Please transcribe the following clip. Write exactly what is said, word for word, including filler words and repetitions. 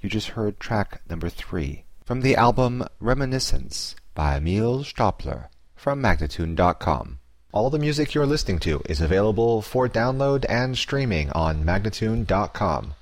You just heard track number three from the album Reminiscence by Emil Stopler from Magnatune dot com. All the music you're listening to is available for download and streaming on Magnatune dot com.